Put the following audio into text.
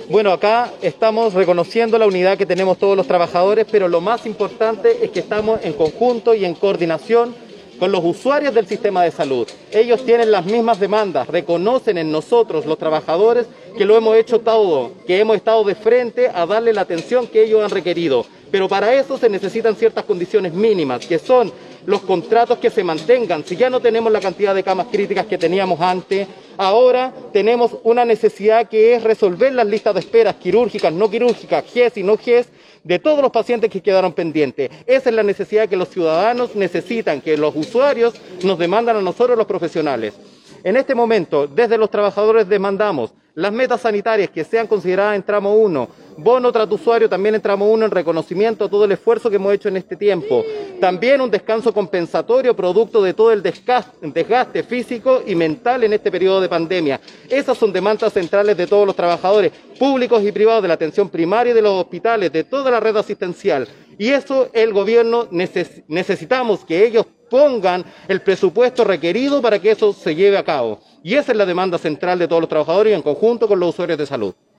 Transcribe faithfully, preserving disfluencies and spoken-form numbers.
Bueno, acá estamos reconociendo la unidad que tenemos todos los trabajadores, pero lo más importante es que estamos en conjunto y en coordinación con los usuarios del sistema de salud. Ellos tienen las mismas demandas, reconocen en nosotros, los trabajadores, que lo hemos hecho todo, que hemos estado de frente a darle la atención que ellos han requerido. Pero para eso se necesitan ciertas condiciones mínimas, que son los contratos que se mantengan. Si ya no tenemos la cantidad de camas críticas que teníamos antes, ahora tenemos una necesidad que es resolver las listas de esperas quirúrgicas, no quirúrgicas, G E S y no G E S, de todos los pacientes que quedaron pendientes. Esa es la necesidad que los ciudadanos necesitan, que los usuarios nos demandan a nosotros los profesionales. En este momento, desde los trabajadores demandamos las metas sanitarias que sean consideradas en tramo uno, bono trato usuario también en tramo uno en reconocimiento a todo el esfuerzo que hemos hecho en este tiempo. También un descanso compensatorio producto de todo el desgaste físico y mental en este periodo de pandemia. Esas son demandas centrales de todos los trabajadores públicos y privados de la atención primaria y de los hospitales, de toda la red asistencial. Y eso el gobierno neces- necesitamos que ellos pongan el presupuesto requerido para que eso se lleve a cabo. Y esa es la demanda central de todos los trabajadores y en conjunto con los usuarios de salud.